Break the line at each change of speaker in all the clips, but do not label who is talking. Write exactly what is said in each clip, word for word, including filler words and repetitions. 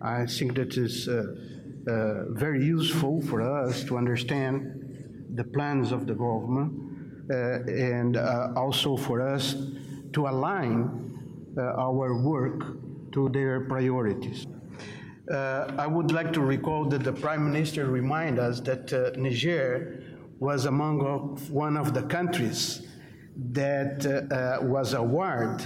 I think that is uh, uh, very useful for us to understand the plans of the government uh, and uh, also for us to align uh, our work to their priorities. Uh, I would like to recall that the Prime Minister reminded us that uh, Niger was among of, one of the countries that uh, uh, was awarded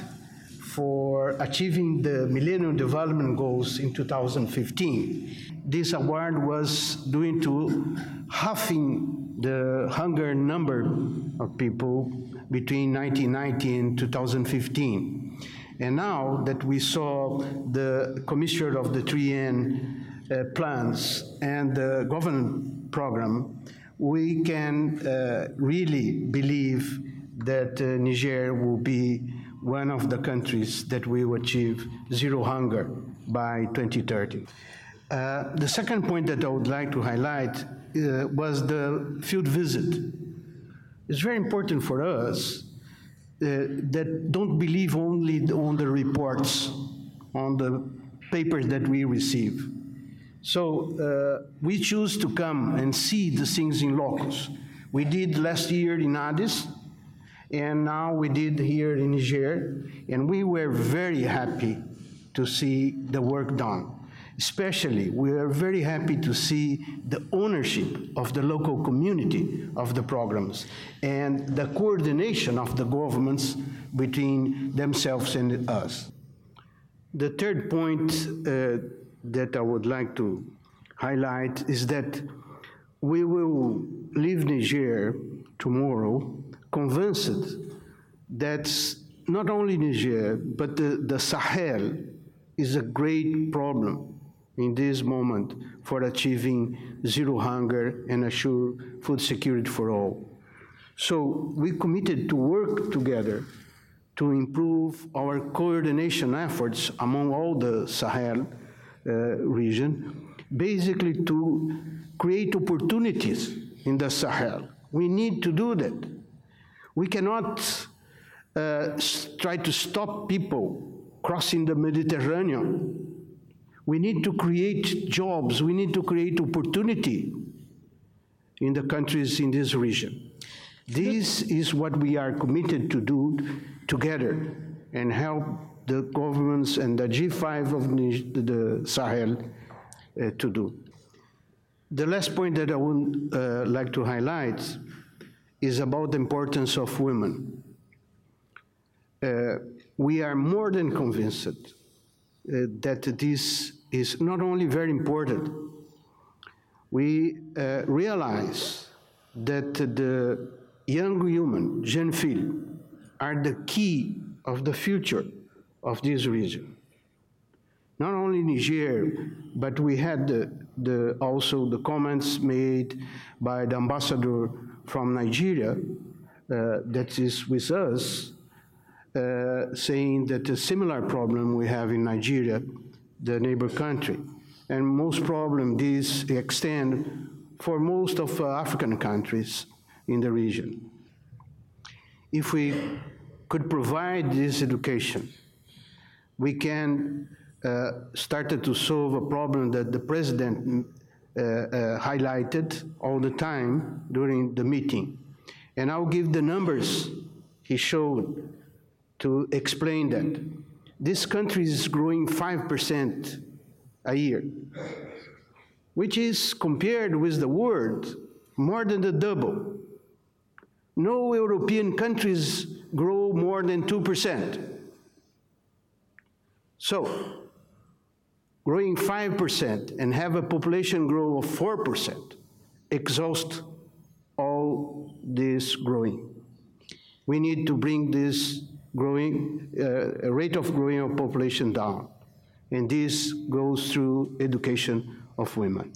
for achieving the Millennium Development Goals in two thousand fifteen. This award was due to halving the hunger number of people between nineteen ninety and two thousand fifteen. And now that we saw the commission of the three N uh, plans and the government program, we can uh, really believe that uh, Niger will be one of the countries that will achieve zero hunger by twenty thirty. Uh, the second point that I would like to highlight uh, was the field visit. It's very important for us uh, that don't believe only on the reports, on the papers that we receive. So uh, we choose to come and see the things in locus. We did last year in Addis, and now we did here in Niger, and we were very happy to see the work done. Especially, we are very happy to see the ownership of the local community of the programs and the coordination of the governments between themselves and us. The third point uh, that I would like to highlight is that we will leave Niger tomorrow convinced that not only Niger, but the, the Sahel is a great problem in this moment for achieving zero hunger and assure food security for all. So we committed to work together to improve our coordination efforts among all the Sahel uh, region, basically to create opportunities in the Sahel. We need to do that. We cannot uh, try to stop people crossing the Mediterranean. We need to create jobs, we need to create opportunity in the countries in this region. This is what we are committed to do together and help the governments and the G five of the Sahel uh, to do. The last point that I would uh, like to highlight is about the importance of women. Uh, we are more than convinced uh, that this is not only very important, we uh, realize that the young women, jeune filles, are the key of the future of this region. Not only Niger, but we had the, the, also the comments made by the ambassador from Nigeria uh, that is with us, uh, saying that a similar problem we have in Nigeria, the neighbor country. And most problem these extend for most of uh, African countries in the region. If we could provide this education, we can uh, start to solve a problem that the president uh, uh, highlighted all the time during the meeting. And I'll give the numbers he showed to explain that. This country is growing five percent a year, which is, compared with the world, more than the double. No European countries grow more than two percent. So, growing five percent and have a population growth of four percent exhaust all this growing. We need to bring this growing, uh, rate of growing of population down. And this goes through education of women.